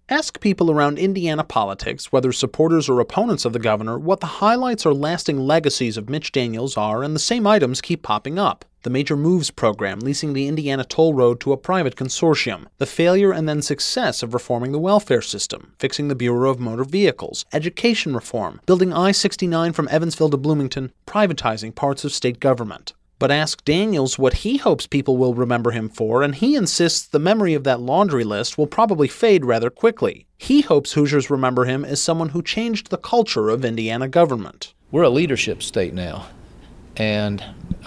Ask people around Indiana politics, whether supporters or opponents of the governor, what the highlights or lasting legacies of Mitch Daniels are, and the same items keep popping up. The Major Moves program leasing the Indiana toll road to a private consortium, the failure and then success of reforming the welfare system, fixing the Bureau of Motor Vehicles, education reform, building I-69 from Evansville to Bloomington, privatizing parts of state government. But ask Daniels what he hopes people will remember him for, and he insists the memory of that laundry list will probably fade rather quickly. He hopes Hoosiers remember him as someone who changed the culture of Indiana government. We're a leadership state now, and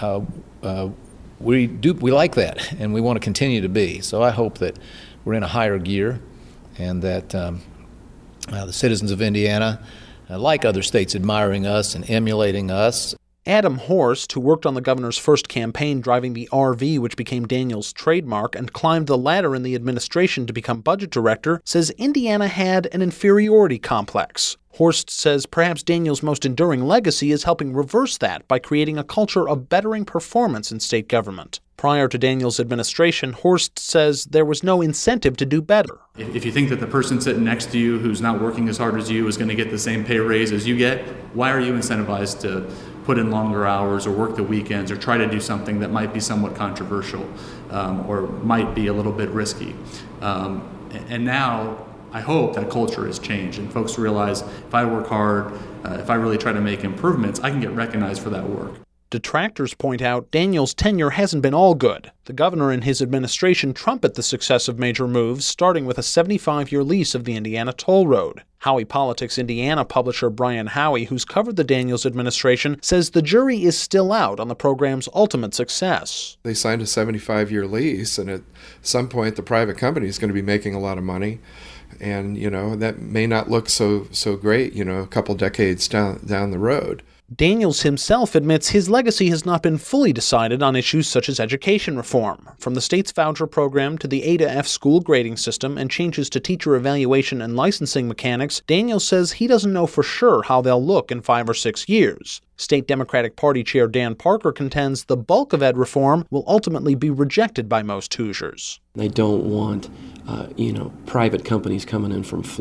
we like that, and we want to continue to be. So I hope that we're in a higher gear, and that the citizens of Indiana, like other states, admiring us and emulating us. Adam Horst, who worked on the governor's first campaign driving the RV which became Daniels' trademark and climbed the ladder in the administration to become budget director, says Indiana had an inferiority complex. Horst says perhaps Daniels' most enduring legacy is helping reverse that by creating a culture of bettering performance in state government. Prior to Daniels' administration, Horst says there was no incentive to do better. If you think that the person sitting next to you who's not working as hard as you is going to get the same pay raise as you get, why are you incentivized to put in longer hours or work the weekends or try to do something that might be somewhat controversial or might be a little bit risky? And now I hope that culture has changed and folks realize if I work hard, if I really try to make improvements, I can get recognized for that work. Detractors point out Daniels' tenure hasn't been all good. The governor and his administration trumpet the success of Major Moves, starting with a 75-year lease of the Indiana toll road. Howey Politics Indiana publisher Brian Howey, who's covered the Daniels administration, says the jury is still out on the program's ultimate success. They signed a 75-year lease, and at some point the private company is going to be making a lot of money. And, that may not look so great, a couple decades down the road. Daniels himself admits his legacy has not been fully decided on issues such as education reform. From the state's voucher program to the A to F school grading system and changes to teacher evaluation and licensing mechanics, Daniels says he doesn't know for sure how they'll look in 5 or 6 years. State Democratic Party Chair Dan Parker contends the bulk of ed reform will ultimately be rejected by most Hoosiers. They don't want, private companies coming in from